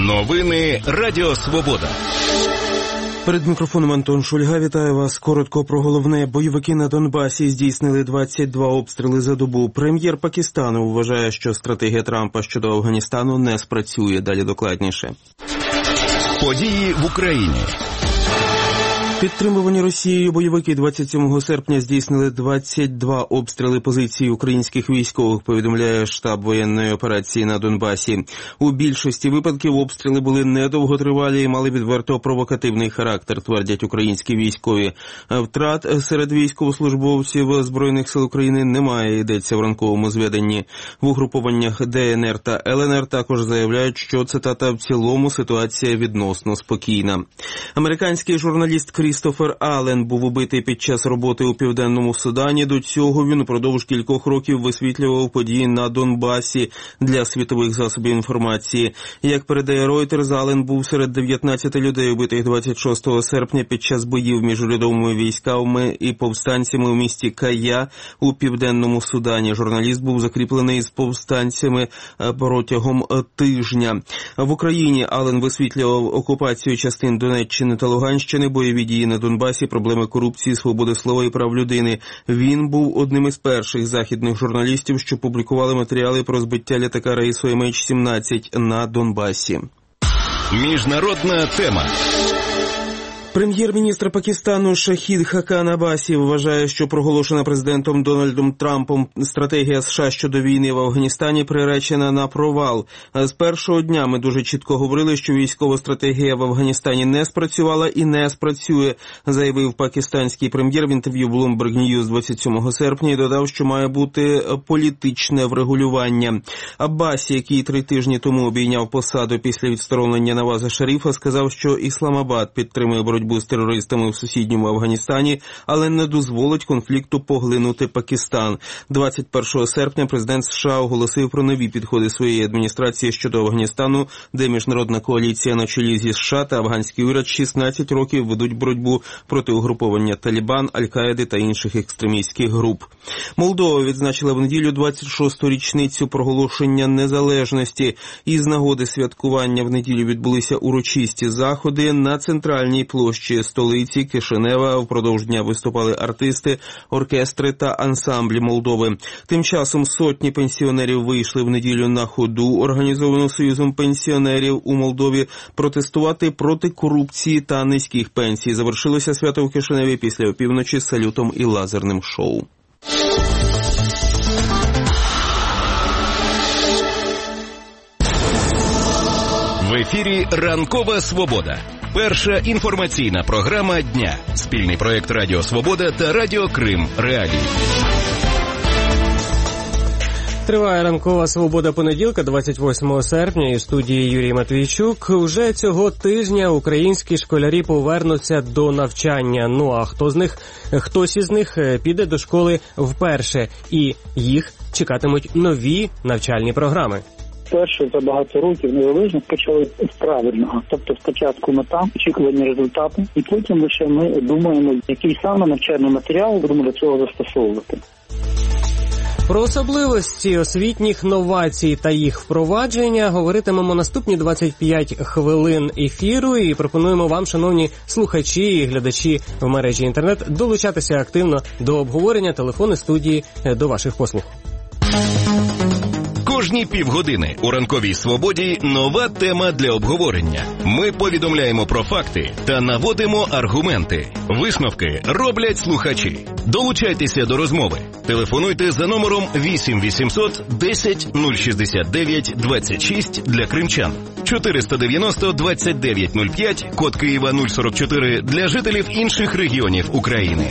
Новини Радіо Свобода. Перед мікрофоном Антон Шульга. Вітаю вас. Коротко про головне. Бойовики на Донбасі здійснили 22 обстріли за добу. Прем'єр Пакистану вважає, що стратегія Трампа щодо Афганістану не спрацює. Далі докладніше. Події в Україні. Підтримувані Росією бойовики 27 серпня здійснили 22 обстріли позицій українських військових, повідомляє штаб воєнної операції на Донбасі. У більшості випадків обстріли були недовготривалі і мали відверто провокативний характер, твердять українські військові. Втрат серед військовослужбовців Збройних сил України немає, йдеться в ранковому зведенні. В угрупованнях ДНР та ЛНР також заявляють, що, цитата, в цілому ситуація відносно спокійна. Американський журналіст Крістофер Аллен був убитий під час роботи у Південному Судані. До цього він упродовж кількох років висвітлював події на Донбасі для світових засобів інформації. Як передає Reuters, Аллен був серед 19 людей, убитих 26 серпня під час боїв між урядовими військами і повстанцями у місті Кая у Південному Судані. Журналіст був закріплений з повстанцями протягом тижня. В Україні Аллен висвітлював окупацію частин Донеччини та Луганщини, бойові дії на Донбасі, проблеми корупції, свободи слова і прав людини. Він був одним із перших західних журналістів, що публікували матеріали про збиття літака рейсу MH17 на Донбасі. Міжнародна тема. Прем'єр-міністр Пакистану Шахід Хакан Аббасі вважає, що проголошена президентом Дональдом Трампом стратегія США щодо війни в Афганістані приречена на провал. З першого дня ми дуже чітко говорили, що військова стратегія в Афганістані не спрацювала і не спрацює, заявив пакистанський прем'єр в інтерв'ю Bloomberg News 27 серпня і додав, що має бути політичне врегулювання. Аббасі, який 3 тижні тому обійняв посаду після відсторонення Наваза Шаріфа, сказав, що Ісламабад підтримує боротьбу з терористами в сусідньому Афганістані, але не дозволить конфлікту поглинути Пакистан. 21 серпня президент США оголосив про нові підходи своєї адміністрації щодо Афганістану, де міжнародна коаліція на чолі зі США та афганський уряд 16 років ведуть боротьбу проти угруповання Талібан, Аль-Каїди та інших екстремістських груп. Молдова відзначила в неділю 26-ту річницю проголошення незалежності. Із нагоди святкування в неділю відбулися урочисті заходи на центральній площі столиці Кишинева. Впродовж дня виступали артисти, оркестри та ансамблі Молдови. Тим часом сотні пенсіонерів вийшли в неділю на ходу, організовану Союзом пенсіонерів у Молдові, протестувати проти корупції та низьких пенсій. Завершилося свято в Кишиневі після опівночі з салютом і лазерним шоу. В ефірі «Ранкова Свобода». Перша інформаційна програма дня. Спільний проєкт Радіо Свобода та Радіо Крим Реалії. Триває «Ранкова Свобода» понеділка, 28 серпня, і в студії Юрій Матвійчук. Уже цього тижня українські школярі повернуться до навчання. Ну а хтось із них піде до школи вперше, і їх чекатимуть нові навчальні програми. Перше за багато років незалежно почали з правильного. Тобто спочатку мета, очікування результату, і потім лише ми думаємо, який саме навчальний матеріал будемо до цього застосовувати. Про особливості освітніх новацій та їх впровадження говоритимемо наступні 25 хвилин ефіру і пропонуємо вам, шановні слухачі і глядачі в мережі інтернет, долучатися активно до обговорення. Телефони студії до ваших послуг. Кожні півгодини у «Ранковій Свободі» нова тема для обговорення. Ми повідомляємо про факти та наводимо аргументи. Висновки роблять слухачі. Долучайтеся до розмови. Телефонуйте за номером 8 800 10 069 26 для кримчан. 490 29 05, код Києва 044 для жителів інших регіонів України.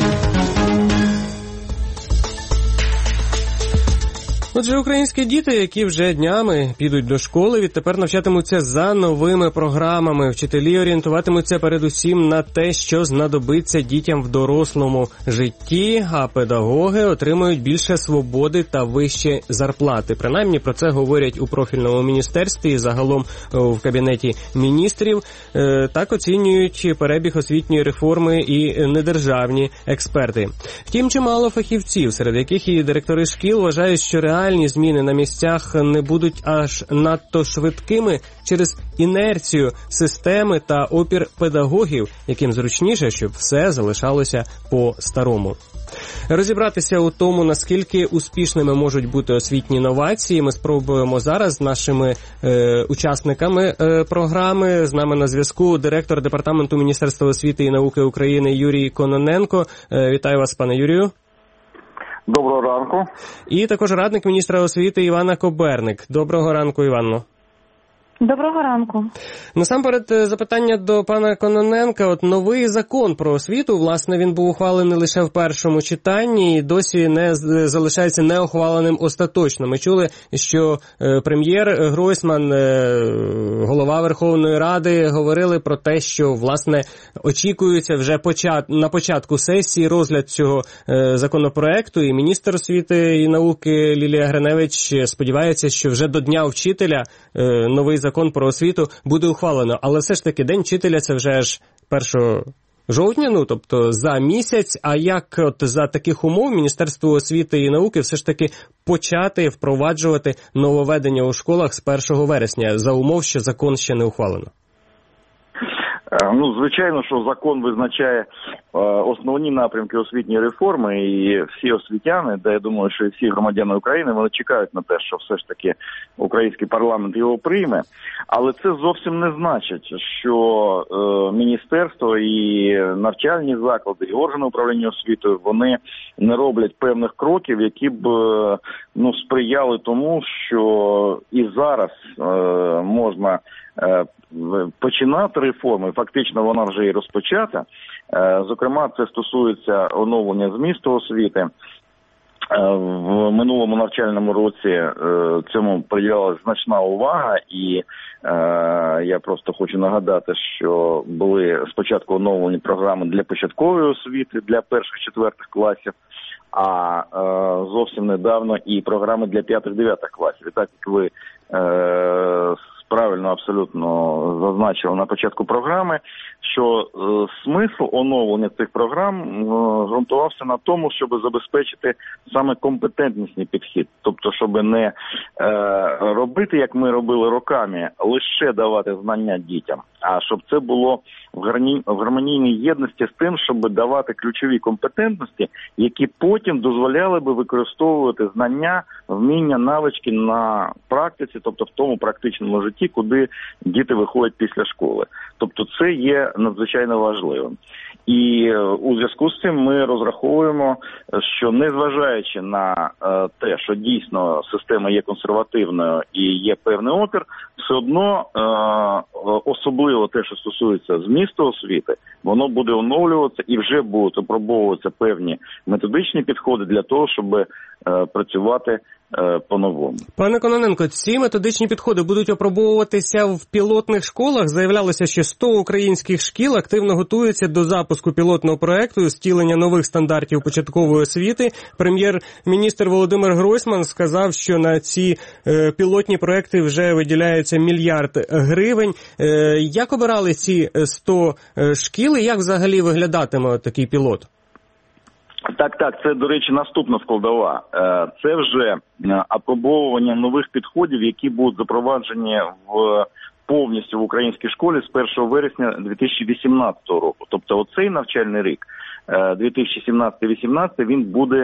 Отже, українські діти, які вже днями підуть до школи, відтепер навчатимуться за новими програмами. Вчителі орієнтуватимуться передусім на те, що знадобиться дітям в дорослому житті, а педагоги отримають більше свободи та вищі зарплати. Принаймні про це говорять у профільному міністерстві і загалом в Кабінеті міністрів. Так оцінюють перебіг освітньої реформи і недержавні експерти. Втім, чимало фахівців, серед яких і директори шкіл, вважають, що реально кардинальні зміни на місцях не будуть аж надто швидкими через інерцію системи та опір педагогів, яким зручніше, щоб все залишалося по-старому. Розібратися у тому, наскільки успішними можуть бути освітні новації, ми спробуємо зараз з нашими учасниками програми. З нами на зв'язку директор Департаменту Міністерства освіти і науки України Юрій Кононенко. Вітаю вас, пане Юрію. Доброго ранку. І також радник міністра освіти Іванна Коберник. Доброго ранку, Іванно. Доброго ранку. Насамперед запитання до пана Кононенка. От новий закон про освіту, власне, він був ухвалений лише в першому читанні і досі не залишається неухваленим остаточно. Ми чули, що прем'єр Гройсман, голова Верховної Ради, говорили про те, що, власне, очікується вже на початку сесії розгляд цього законопроекту, і міністр освіти і науки Лілія Гриневич сподівається, що вже до Дня вчителя новий закон про освіту буде ухвалено. Але все ж таки День вчителя – це вже ж 1 жовтня, тобто за місяць. А як от за таких умов Міністерство освіти і науки все ж таки почати впроваджувати нововведення у школах з 1 вересня, за умов, що закон ще не ухвалено? Звичайно, що закон визначає основні напрямки освітньої реформи, і всі освітяни, я думаю, що і всі громадяни України, вони чекають на те, що все ж таки український парламент його прийме. Але це зовсім не значить, що міністерство і навчальні заклади, і органи управління освітою, вони не роблять певних кроків, які б сприяли тому, що і зараз можна починати реформи, фактично вона вже і розпочата. Зокрема, це стосується оновлення змісту освіти. В минулому навчальному році цьому приділялася значна увага, і я просто хочу нагадати, що були спочатку оновлені програми для початкової освіти, для 1-4 класів, а зовсім недавно і програми для 5-9 класів. І так, як ви правильно абсолютно зазначили на початку програми, що смисл оновлення цих програм ґрунтувався на тому, щоб забезпечити саме компетентнісний підхід. Тобто, щоб не робити, як ми робили роками, лише давати знання дітям, а щоб це було в гармонійній єдності з тим, щоб давати ключові компетентності, які потім дозволяли би використовувати знання, вміння, навички на практиці, тобто в тому практичному житті, куди діти виходять після школи. Тобто це є надзвичайно важливим. І у зв'язку з цим ми розраховуємо, що незважаючи на те, що дійсно система є консервативною і є певний опір, все одно, особливо те, що стосується змісту освіти, воно буде оновлюватися і вже будуть опробовуватися певні методичні підходи для того, щоб працювати по-новому. Пане Кононенко, ці методичні підходи будуть опробовуватися в пілотних школах. Заявлялося, що 100 українських шкіл активно готуються до запуску пілотного проекту стілення нових стандартів початкової освіти. Прем'єр-міністр Володимир Гройсман сказав, що на ці пілотні проекти вже виділяється 1 мільярд гривень. Як обирали ці 100 шкіл і як взагалі виглядатиме такий пілот? Так, це, до речі, наступна складова. Це вже апробовування нових підходів, які будуть запроваджені повністю в українській школі з 1 вересня 2018 року. Тобто оцей навчальний рік, 2017-2018, він буде,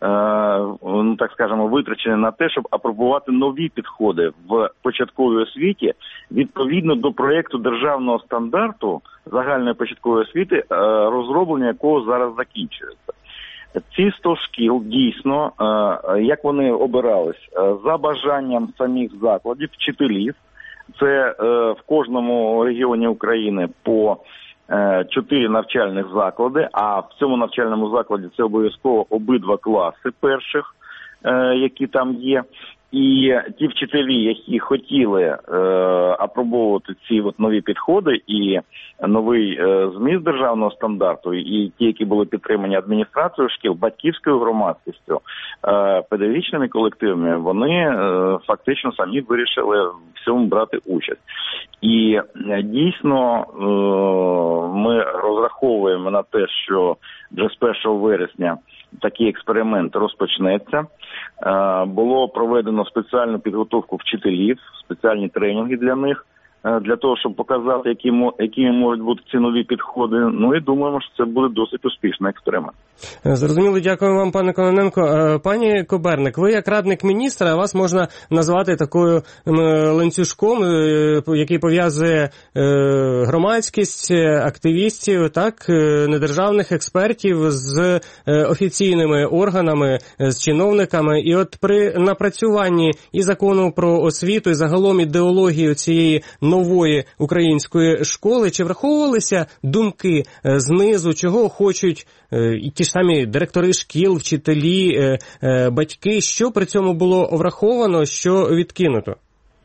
так скажемо, витрачений на те, щоб апробувати нові підходи в початковій освіті відповідно до проєкту державного стандарту загальної початкової освіти, розроблення якого зараз закінчується. Ці 100 шкіл дійсно, як вони обирались, за бажанням самих закладів, вчителів, це в кожному регіоні України по 4 навчальних заклади, а в цьому навчальному закладі це обов'язково обидва класи перших, які там є. І ті вчителі, які хотіли апробовувати ці нові підходи і новий зміст державного стандарту, і ті, які були підтримані адміністрацією шкіл, батьківською громадськістю, педагогічними колективами, вони фактично самі вирішили в цьому брати участь. І дійсно ми розраховуємо на те, що вже з 1 вересня такий експеримент розпочнеться. Було проведено спеціальну підготовку вчителів, спеціальні тренінги для них, для того, щоб показати, якими можуть бути цінові підходи. Ну і думаємо, що це буде досить успішний експеримент. Зрозуміло, дякую вам, пане Кононенко. Пані Коберник, ви як радник міністра, вас можна назвати такою ланцюжком, який пов'язує громадськість, активістів, так, недержавних експертів з офіційними органами, з чиновниками. І от при напрацюванні і закону про освіту, і загалом ідеологію цієї нової української школи, чи враховувалися думки знизу, чого хочуть і ті ж самі директори шкіл, вчителі, батьки, що при цьому було враховано, що відкинуто?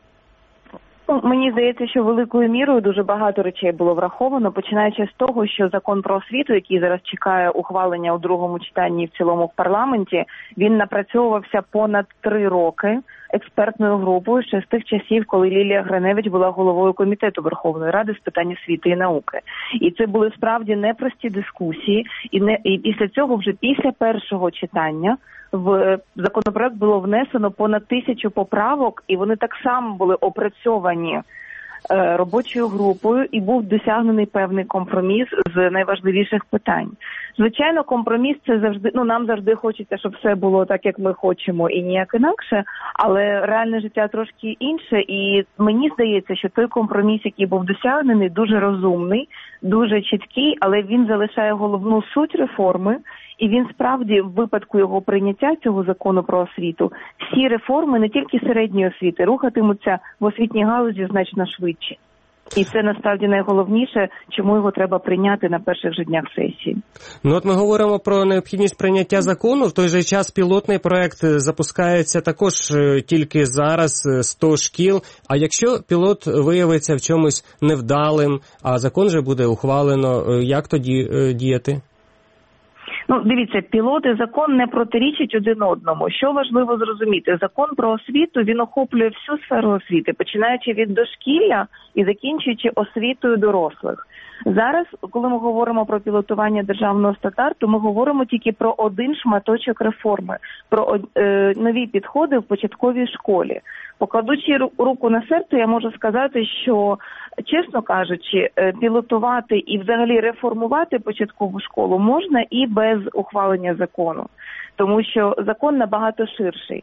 Мені здається, що великою мірою дуже багато речей було враховано, починаючи з того, що закон про освіту, який зараз чекає ухвалення у другому читанні і в цілому в парламенті, він напрацьовувався понад 3 роки експертною групою ще з тих часів, коли Лілія Гриневич була головою комітету Верховної Ради з питань освіти і науки. І це були справді непрості дискусії, і після цього, вже після першого читання, в законопроект було внесено понад 1000 поправок, і вони так само були опрацьовані робочою групою, і був досягнений певний компроміс з найважливіших питань. Звичайно, компроміс – це завжди, нам завжди хочеться, щоб все було так, як ми хочемо, і ніяк інакше, але реальне життя трошки інше, і мені здається, що той компроміс, який був досягнений, дуже розумний, дуже чіткий, але він залишає головну суть реформи, і він справді, в випадку його прийняття, цього закону про освіту, всі реформи, не тільки середньої освіти, рухатимуться в освітній галузі значно швидше. І це насправді найголовніше, чому його треба прийняти на перших же днях сесії. Ну от ми говоримо про необхідність прийняття закону, в той же час пілотний проект запускається також тільки зараз, 100 шкіл. А якщо пілот виявиться в чомусь невдалим, а закон же буде ухвалено, як тоді діяти? Дивіться, пілот і закон не протирічать один одному. Що важливо зрозуміти? Закон про освіту, він охоплює всю сферу освіти, починаючи від дошкілля і закінчуючи освітою дорослих. Зараз, коли ми говоримо про пілотування державного стандарту, ми говоримо тільки про один шматочок реформи, про нові підходи в початковій школі. Покладучи руку на серце, я можу сказати, що, чесно кажучи, пілотувати і взагалі реформувати початкову школу можна і без ухвалення закону. Тому що закон набагато ширший.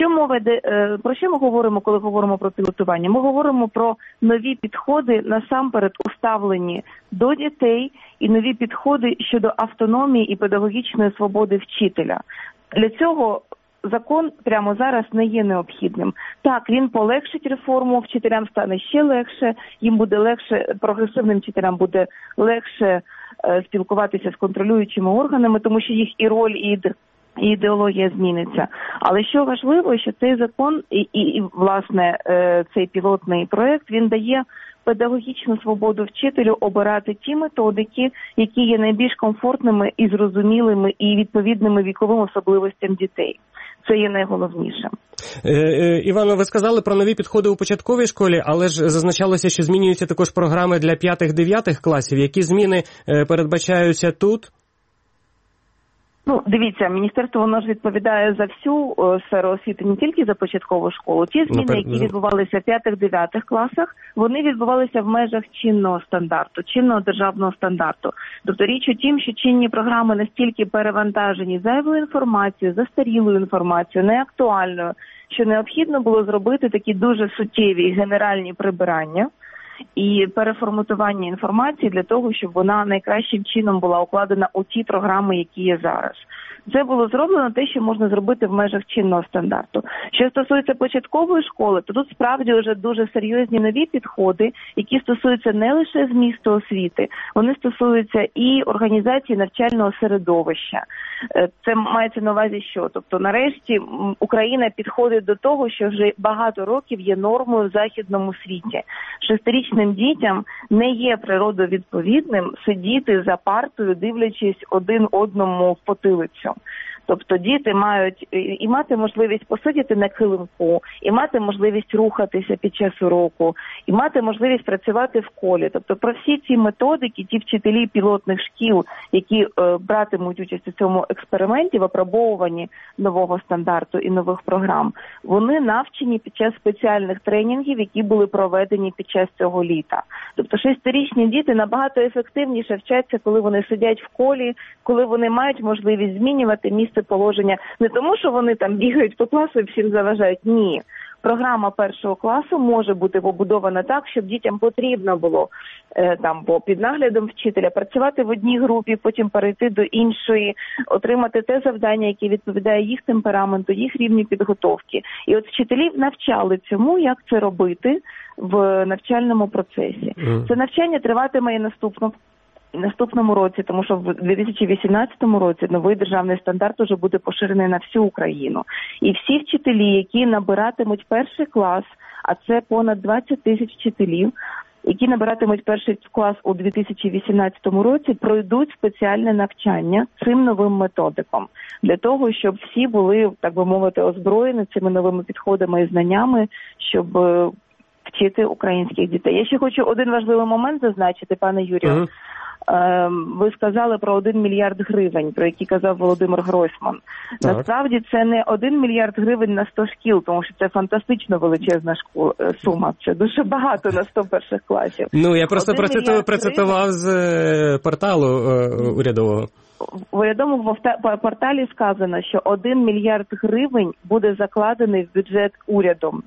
Про що ми говоримо, коли говоримо про пілотування? Ми говоримо про нові підходи, насамперед уставлені до дітей, і нові підходи щодо автономії і педагогічної свободи вчителя. Для цього закон прямо зараз не є необхідним. Так, він полегшить реформу, вчителям стане ще легше, їм буде легше, прогресивним вчителям буде легше спілкуватися з контролюючими органами, тому що їх і роль, і ідеологія зміниться. Але що важливо, що цей закон і власне, цей пілотний проект, він дає педагогічну свободу вчителю обирати ті методики, які є найбільш комфортними і зрозумілими і відповідними віковим особливостям дітей. Це є найголовніше. Івано, ви сказали про нові підходи у початковій школі, але ж зазначалося, що змінюються також програми для 5-9 класів. Які зміни передбачаються тут? Дивіться, міністерство, воно ж відповідає за всю сферу освіти, не тільки за початкову школу. Ті зміни, які відбувалися в 5-9 класах, вони відбувалися в межах чинного стандарту, чинного державного стандарту. Тобто річ у тім, що чинні програми настільки перевантажені зайвою інформацією, застарілою інформацією, неактуальною, що необхідно було зробити такі дуже суттєві генеральні прибирання і переформатування інформації для того, щоб вона найкращим чином була укладена у ті програми, які є зараз. Це було зроблено те, що можна зробити в межах чинного стандарту. Що стосується початкової школи, то тут справді вже дуже серйозні нові підходи, які стосуються не лише змісту освіти, вони стосуються і організації навчального середовища. Це мається на увазі що? Тобто, нарешті, Україна підходить до того, що вже багато років є нормою в західному світі. 6-річним дітям не є природовідповідним сидіти за партою, дивлячись один одному в потилицю. Тобто діти мають і мати можливість посидіти на килимку, і мати можливість рухатися під час уроку, і мати можливість працювати в колі. Тобто про всі ці методики, ті вчителі пілотних шкіл, які братимуть участь у цьому експерименті, в опробовуванні нового стандарту і нових програм, вони навчені під час спеціальних тренінгів, які були проведені під час цього літа. Тобто 6-річні діти набагато ефективніше вчаться, коли вони сидять в колі, коли вони мають можливість змінювати місце положення. Не тому, що вони там бігають по класу і всім заважають. Ні. Програма першого класу може бути побудована так, щоб дітям потрібно було під наглядом вчителя працювати в одній групі, потім перейти до іншої, отримати те завдання, яке відповідає їх темпераменту, їх рівню підготовки. І от вчителів навчали цьому, як це робити в навчальному процесі. Це навчання триватиме і наступному році, тому що в 2018 році новий державний стандарт уже буде поширений на всю Україну. І всі вчителі, які набиратимуть перший клас, а це понад 20 тисяч вчителів, які набиратимуть перший клас у 2018 році, пройдуть спеціальне навчання цим новим методиком. Для того, щоб всі були, так би мовити, озброєні цими новими підходами і знаннями, щоб вчити українських дітей. Я ще хочу один важливий момент зазначити, пане Юрію. Ви сказали про 1 мільярд гривень, про які казав Володимир Гройсман. Так. Насправді це не 1 мільярд гривень на 100 шкіл, тому що це фантастично величезна сума. Це дуже багато на 100 перших класів. Ну, я просто процитував з порталу урядового. В урядовому порталі сказано, що 1 мільярд гривень буде закладений в бюджет урядом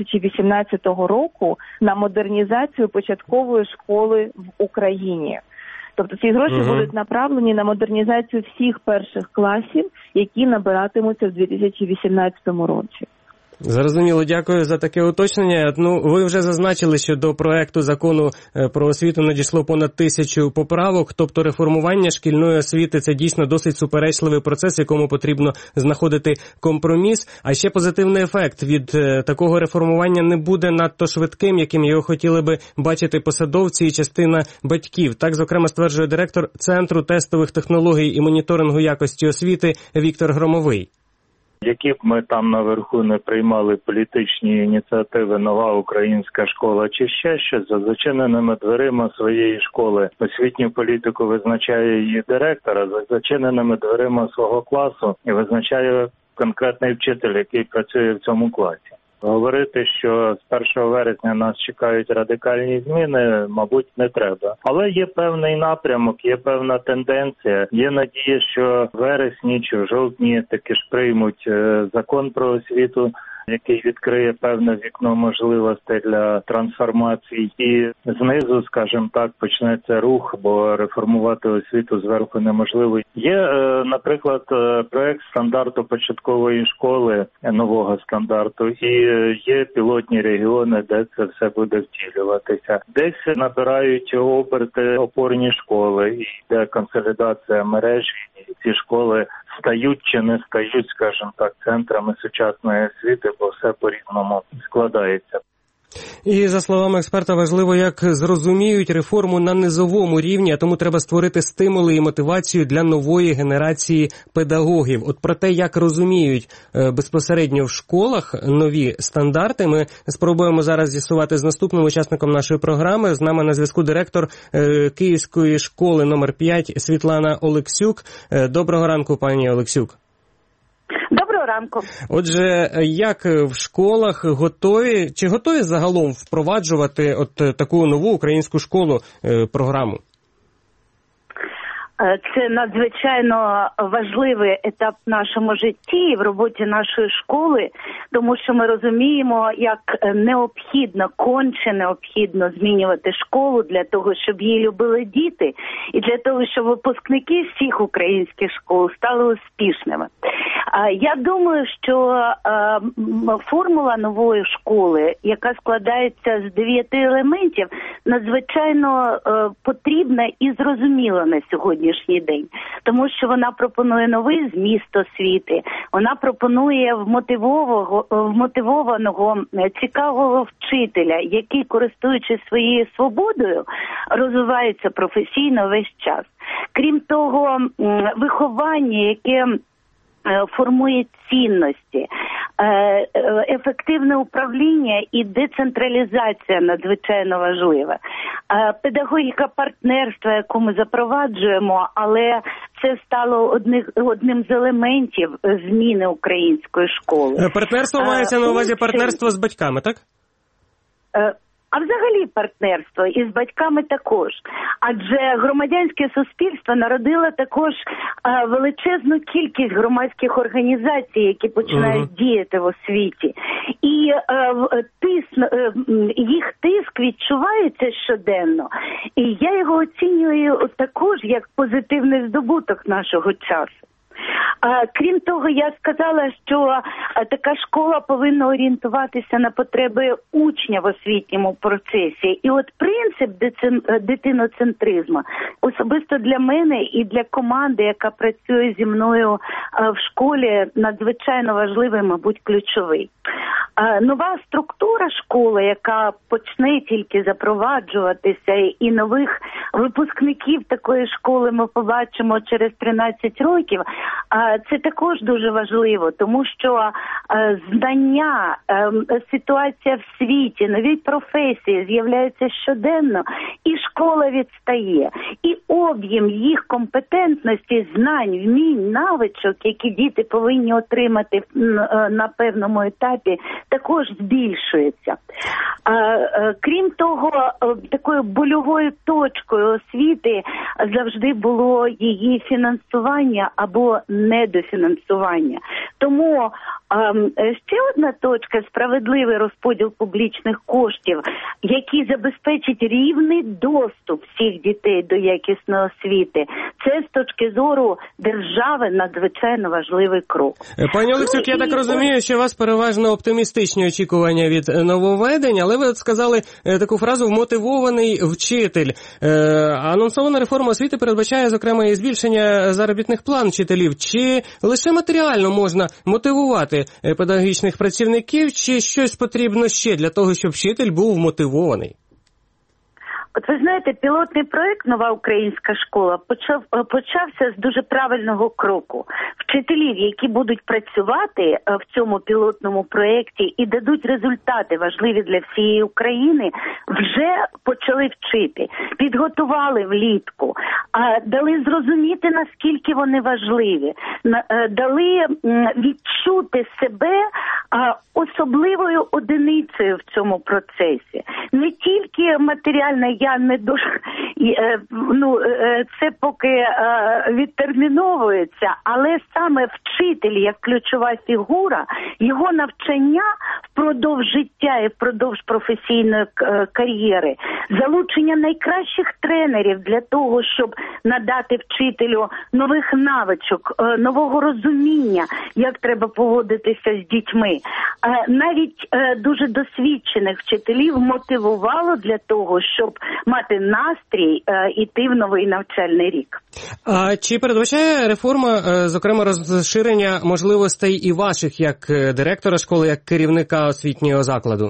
2018 року на модернізацію початкової школи в Україні. Тобто ці гроші будуть направлені на модернізацію всіх перших класів, які набиратимуться в 2018 році. Зрозуміло, дякую за таке уточнення. Ну, ви вже зазначили, що до проекту закону про освіту надійшло понад 1000 поправок, тобто реформування шкільної освіти – це дійсно досить суперечливий процес, в якому потрібно знаходити компроміс. А ще позитивний ефект від такого реформування не буде надто швидким, яким його хотіли би бачити посадовці і частина батьків. Так, зокрема, стверджує директор Центру тестових технологій і моніторингу якості освіти Віктор Громовий. Які б ми там наверху не приймали політичні ініціативи «Нова українська школа» чи ще щось, за зачиненими дверима своєї школи освітню політику визначає її директор, а за зачиненими дверима свого класу визначає конкретний вчитель, який працює в цьому класі. Говорити, що з 1 вересня нас чекають радикальні зміни, мабуть, не треба. Але є певний напрямок, є певна тенденція. Є надія, що в вересні чи в жовтні таки ж приймуть закон про освіту, який відкриє певне вікно можливостей для трансформації. І знизу, скажімо так, почнеться рух, бо реформувати освіту зверху неможливо. Є, наприклад, проект стандарту початкової школи, нового стандарту, і є пілотні регіони, де це все буде втілюватися. Десь набирають оберти опорні школи, і йде консолідація мережі, і ці школи стають чи не стають, скажімо так, центрами сучасної освіти, бо все по-різному складається. І, за словами експерта, важливо, як зрозуміють реформу на низовому рівні, а тому треба створити стимули і мотивацію для нової генерації педагогів. От про те, як розуміють безпосередньо в школах нові стандарти, ми спробуємо зараз з'ясувати з наступним учасником нашої програми. З нами на зв'язку директор Київської школи номер 5 Світлана Олексюк. Доброго ранку, пані Олексюк. Доброго ранку. Отже, як в школах готові загалом впроваджувати от таку нову українську школу програму? Це надзвичайно важливий етап в нашому житті і в роботі нашої школи, тому що ми розуміємо, як конче необхідно змінювати школу для того, щоб її любили діти, і для того, щоб випускники всіх українських школ стали успішними. Я думаю, що формула нової школи, яка складається з 9 елементів, надзвичайно потрібна і зрозуміла на сьогоднішній день. Тому що вона пропонує новий зміст освіти, вона пропонує вмотивованого, цікавого вчителя, який, користуючись своєю свободою, розвивається професійно весь час. Крім того, виховання, яке формує цінності. Ефективне управління і децентралізація надзвичайно важлива. Педагогіка партнерства, яку ми запроваджуємо, але це стало одним з елементів зміни української школи. Партнерство мається на увазі партнерство з батьками, так? А взагалі партнерство і з батьками також. Адже громадянське суспільство народило також величезну кількість громадських організацій, які починають діяти в освіті. І їх тиск відчувається щоденно. І я його оцінюю також як позитивний здобуток нашого часу. Крім того, я сказала, що така школа повинна орієнтуватися на потреби учня в освітньому процесі. І от принцип дитиноцентризму особисто для мене і для команди, яка працює зі мною в школі, надзвичайно важливий, мабуть, ключовий. Нова структура школи, яка почне тільки запроваджуватися, і нових випускників такої школи ми побачимо через 13 років, це також дуже важливо, тому що знання, ситуація в світі, нові професії з'являються щоденно, і школа відстає. І об'єм їх компетентності, знань, вмінь, навичок, які діти повинні отримати на певному етапі, також збільшується. Крім того, такою больовою точкою освіти завжди було її фінансування або недофінансування. Тому ще одна точка – справедливий розподіл публічних коштів, який забезпечить рівний доступ всіх дітей до якісної освіти. Це з точки зору держави надзвичайно важливий крок. Пані Олексюк, я так розумію, що у вас переважно оптимістичні очікування від нововведень, але ви сказали таку фразу «вмотивований вчитель». Анонсована реформа освіти передбачає, зокрема, і збільшення заробітних план вчителів. Чи лише матеріально можна мотивувати педагогічних працівників, чи щось потрібно ще для того, щоб вчитель був мотивований? От ви знаєте, пілотний проект «Нова українська школа» почався з дуже правильного кроку. Вчителів, які будуть працювати в цьому пілотному проєкті і дадуть результати важливі для всієї України, вже почали вчити, підготували влітку, дали зрозуміти, наскільки вони важливі, дали відчути себе особливою одиницею в цьому процесі. Не тільки матеріальна, я не дуже, це поки відтерміновується, але саме вчитель як ключова фігура, його навчання впродовж життя і впродовж професійної кар'єри, залучення найкращих тренерів для того, щоб надати вчителю нових навичок, нового розуміння, як треба поводитися з дітьми. Навіть дуже досвідчених вчителів мотивувало для того, щоб мати настрій іти в новий навчальний рік. А чи передбачає реформа, зокрема, розширення можливостей і ваших, як директора школи, як керівника освітнього закладу?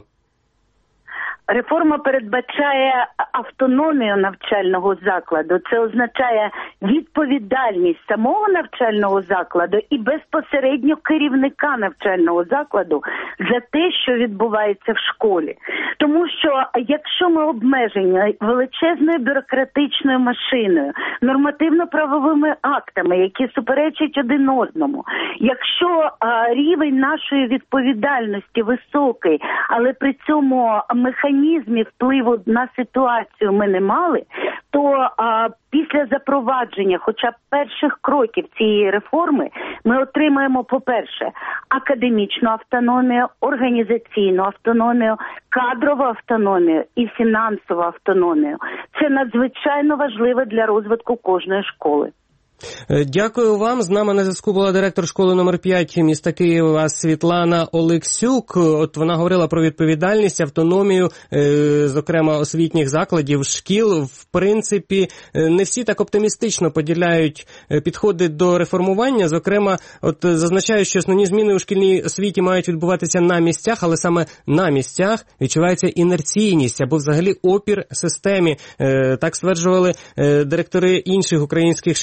Реформа передбачає автономію навчального закладу. Це означає відповідальність самого навчального закладу і безпосередньо керівника навчального закладу за те, що відбувається в школі. Тому що якщо ми обмежені величезною бюрократичною машиною, нормативно-правовими актами, які суперечать один одному, якщо рівень нашої відповідальності високий, але при цьому механізмів впливу на ситуацію ми не мали, то після запровадження хоча б перших кроків цієї реформи ми отримаємо, по-перше, академічну автономію, організаційну автономію, кадрову автономію і фінансову автономію. Це надзвичайно важливо для розвитку кожної школи. Дякую вам. З нами на зв'язку була директор школи номер 5 міста Києва Світлана Олексюк. От вона говорила про відповідальність, автономію, зокрема освітніх закладів, шкіл. В принципі, не всі так оптимістично поділяють підходи до реформування. Зокрема, от зазначають, що основні зміни у шкільній освіті мають відбуватися на місцях, але саме на місцях відчувається інерційність або взагалі опір системі. Так стверджували директори інших українських шкіл, опитані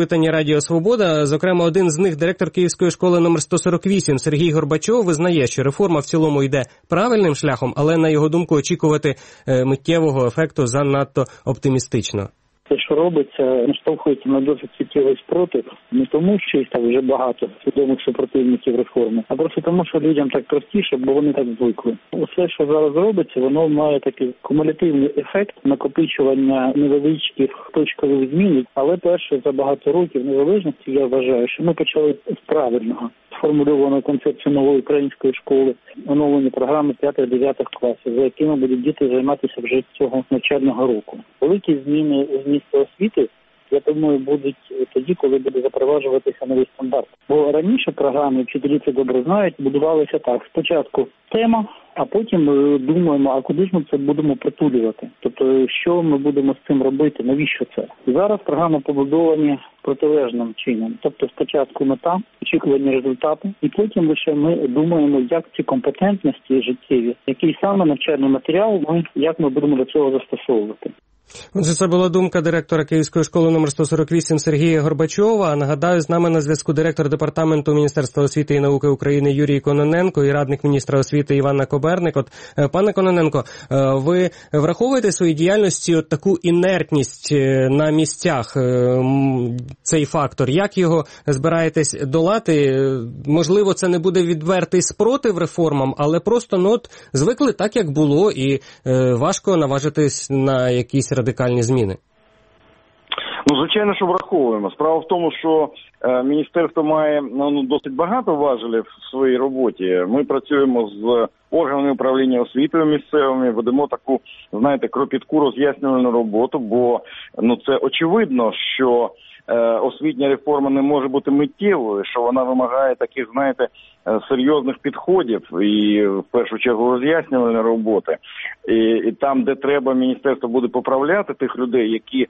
опитані Радіо Свобода. Зокрема, один з них, директор Київської школи номер 148 Сергій Горбачов, визнає, що реформа в цілому йде правильним шляхом, але, на його думку, очікувати миттєвого ефекту занадто оптимістично. Те, що робиться, наштовхується на досить суттєвий спротив, не тому, що їх так вже багато свідомих супротивників реформи, а просто тому, що людям так простіше, бо вони так звикли. Усе, що зараз робиться, воно має такий кумулятивний ефект накопичування невеличких точкових змін, але перше за багато років незалежності я вважаю, що ми почали з правильного. Сформульовано концепцію нової української школи, оновлені програми 5-9 класів, за якими будуть діти займатися вже цього навчального року. Великі зміни у змісті освіти, я думаю, будуть тоді, коли буде запроваджуватися новий стандарт. Бо раніше програми, вчителі це добре знають, будувалися так. Спочатку тема, а потім ми думаємо, а куди ж ми це будемо притулювати? Тобто, що ми будемо з цим робити, навіщо це? Зараз програми побудовані протилежним чином. Тобто, спочатку мета, очікування результату, і потім лише ми думаємо, як ці компетентності життєві, який саме навчальний матеріал, як ми будемо до цього застосовувати. Це була думка директора Київської школи номер 148 Сергія Горбачова. Нагадаю, з нами на зв'язку директор департаменту Міністерства освіти і науки України Юрій Кононенко і радник міністра освіти Іванна Коберник. От, пане Кононенко, ви враховуєте в своїй діяльності от таку інертність на місцях, цей фактор? Як його збираєтесь долати? Можливо, це не буде відвертий спротив реформам, але просто звикли так, як було, і важко наважитись на якісь радикальні зміни? Звичайно, що враховуємо. Справа в тому, що міністерство має досить багато важелів в своїй роботі. Ми працюємо з органами управління освітою місцевими, ведемо таку, кропітку роз'яснювальну роботу, бо це очевидно, що освітня реформа не може бути миттєвою, що вона вимагає таких, серйозних підходів і, в першу чергу, роз'яснювальної роботи. І там, де треба, міністерство буде поправляти тих людей, які,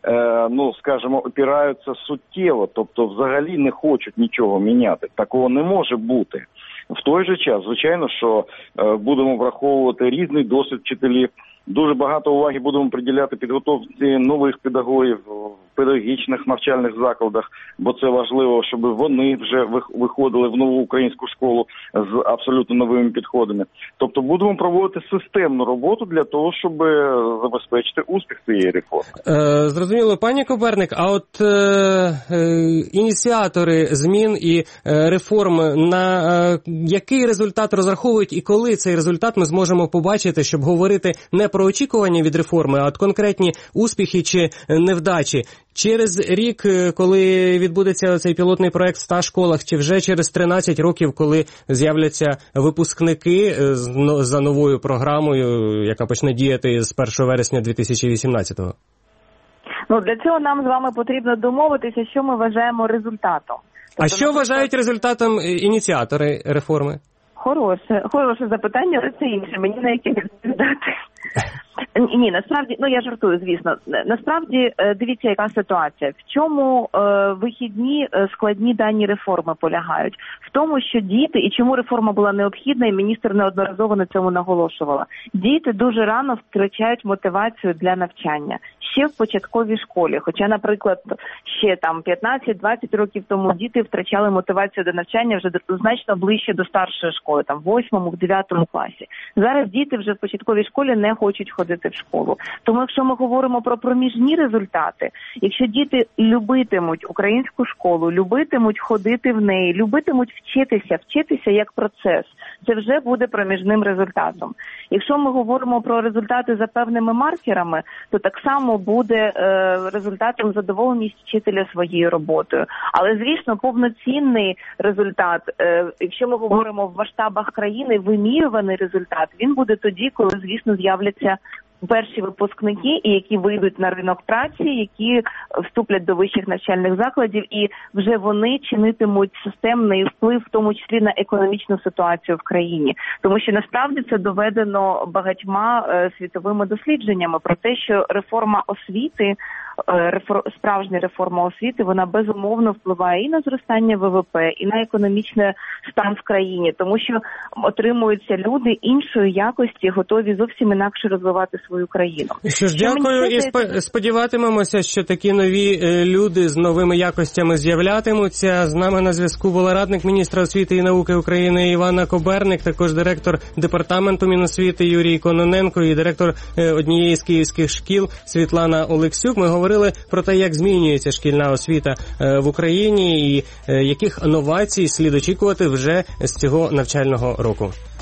опираються суттєво, тобто взагалі не хочуть нічого міняти. Такого не може бути. В той же час, звичайно, що будемо враховувати різний досвід вчителів, дуже багато уваги будемо приділяти підготовці нових педагогів в педагогічних навчальних закладах, бо це важливо, щоб вони вже виходили в нову українську школу з абсолютно новими підходами. Тобто будемо проводити системну роботу для того, щоб забезпечити успіх цієї реформи. Зрозуміло, пані Коберник, а от ініціатори змін і реформ, на який результат розраховують і коли цей результат ми зможемо побачити, щоб говорити не про очікування від реформи, а от конкретні успіхи чи невдачі? Через рік, коли відбудеться цей пілотний проект в 100 школах, чи вже через 13 років, коли з'являться випускники за новою програмою, яка почне діяти з 1 вересня 2018-го? Для цього нам з вами потрібно домовитися, що ми вважаємо результатом. А що вважають результатом ініціатори реформи? Хороше запитання, але це інше. Мені на яке відповідати. Ні, насправді, я жартую, звісно. Насправді, дивіться, яка ситуація. В чому вихідні складні дані реформи полягають? В тому, що діти, і чому реформа була необхідна, і міністр неодноразово на цьому наголошувала. Діти дуже рано втрачають мотивацію для навчання. Ще в початковій школі. Хоча, наприклад, ще 15-20 років тому діти втрачали мотивацію до навчання вже значно ближче до старшої школи, в 8-9 класі. Зараз діти вже в початковій школі не хочуть ходити в школу. Тому якщо ми говоримо про проміжні результати, якщо діти любитимуть українську школу, любитимуть ходити в неї, любитимуть вчитися як процес, це вже буде проміжним результатом. Якщо ми говоримо про результати за певними маркерами, то так само буде результатом задоволеність вчителя своєю роботою. Але, звісно, повноцінний результат, якщо ми говоримо в масштабах країни, вимірюваний результат, він буде тоді, коли, звісно, з'являться перші випускники, які вийдуть на ринок праці, які вступлять до вищих навчальних закладів, і вже вони чинитимуть системний вплив, в тому числі на економічну ситуацію в країні. Тому що насправді це доведено багатьма світовими дослідженнями про те, що реформа освіти справжня реформа освіти, вона безумовно впливає і на зростання ВВП, і на економічний стан в країні, тому що отримуються люди іншої якості, готові зовсім інакше розвивати свою країну. Що ж, дякую, і сподіватимемося, що такі нові люди з новими якостями з'являтимуться. З нами на зв'язку була радник міністра освіти і науки України Іванна Коберник, також директор департаменту Міносвіти Юрій Кононенко і директор однієї з київських шкіл Світлана Олексюк. Ми говорили про те, як змінюється шкільна освіта в Україні і яких новацій слід очікувати вже з цього навчального року.